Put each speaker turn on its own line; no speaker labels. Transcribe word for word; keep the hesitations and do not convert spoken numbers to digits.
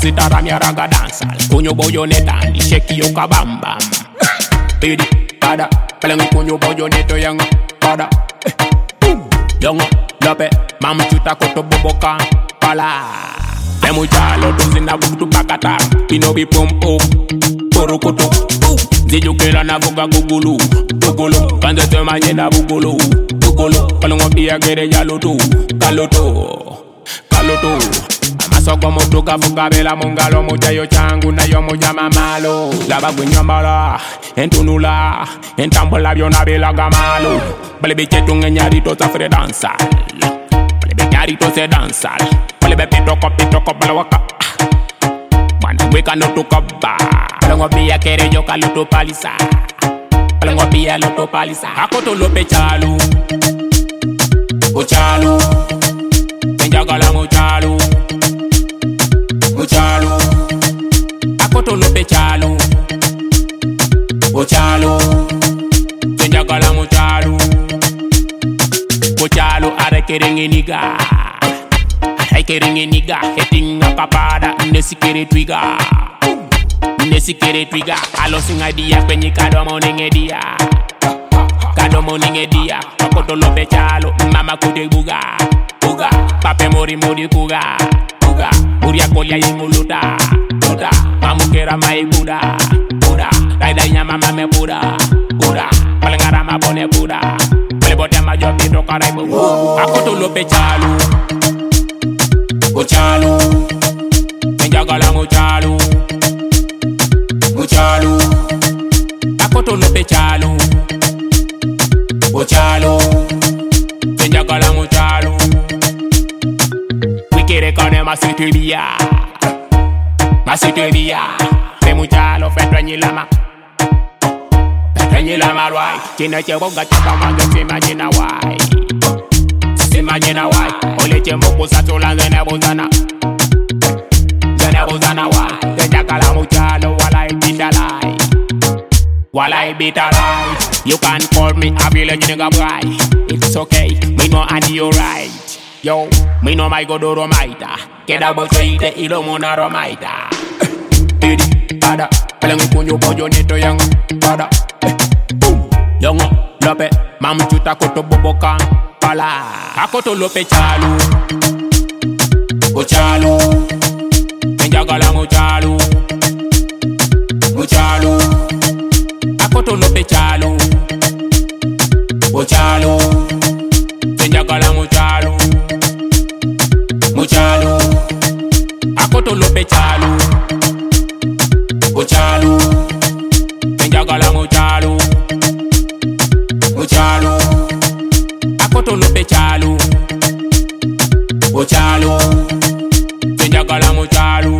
sitara mi raga dansa. Kunyo boyo netan di shake yo kabamba. Pidi pada pelang kunyo boyo neto yang pada. Young lope mam chuta koto boboka pala. Emu chalo dozina butu bakata. Pino bi pum pum porokoto. Zijo kela na boga gugulu gugulu. Kanda te manye na bugulu gugulu. Kalongo biya gere jaloto kaloto kaloto. Amasogo motoka fuka bela mungalo moja yo changu na yo moja mamalo. Laba gwenyambala entunula entambola byona bela gamalo. Bale bechetu ngenyarito sa fre dansa. Bale benyarito se dansa. Bale bepito kopito kopala waka. Bana weka no to kaba. Kalongo biya kere yo kaloto palisa. Kalongo biya loto palisa. Akoto lope chalo. O chalo. Menjagala mo chalo. O chalo. Akoto lope chalo. O chalo. Menjagala mo chalo. O chalo are kerenge niga. Are kerenge niga. Hetinga kapada nesikere twiga. Nesikere twiga. Alo singa dia penye kado moninge dia. Kado moninge dia. Akoto lope chalo. Mama kude buga. Buga. Pape mori mori kuga. Kuga. Uria kolya yenguluta. Luta. Mamukera mai buda. Buda. Daida nyama mame buda. Buda. Palengara mabone buda. Pale bote majobi to karaibu. Akoto lope chalo. O chalo. Menjagala mo chalo. O chalo. Akoto lope chalo. O chalo. Menjagala mo chalo. Wikere kone masitibia. Masitibia. Fe mo chalo fe twenye lama. Twenye lama rwai. China che bonga chaka manga se imagine why. Se imagine why. Ole che moko satola zene bozana. Zene bozana why. Menjagala mo chalo wala ibidalai. Wala ibidalai. You can call me a village nigga boy. It's okay, me know I do you right. Yo, me know my godoro maita. Queda bocheite y lo mona romaita. Pidi, pada, pelang kunyo boyo neto yang pada. Young lope, mam chuta koto boboka pala. Akoto lope chalo. O chalo. Menjagala mo chalo. O chalo. Akoto lope chalo. O chalo. Menjagala mo chalo. Mo chalo. Akoto lope chalo. O chalo. Menjagala mo chalo. O chalo. Akoto lope chalo. O chalo. Menjagala mo chalo.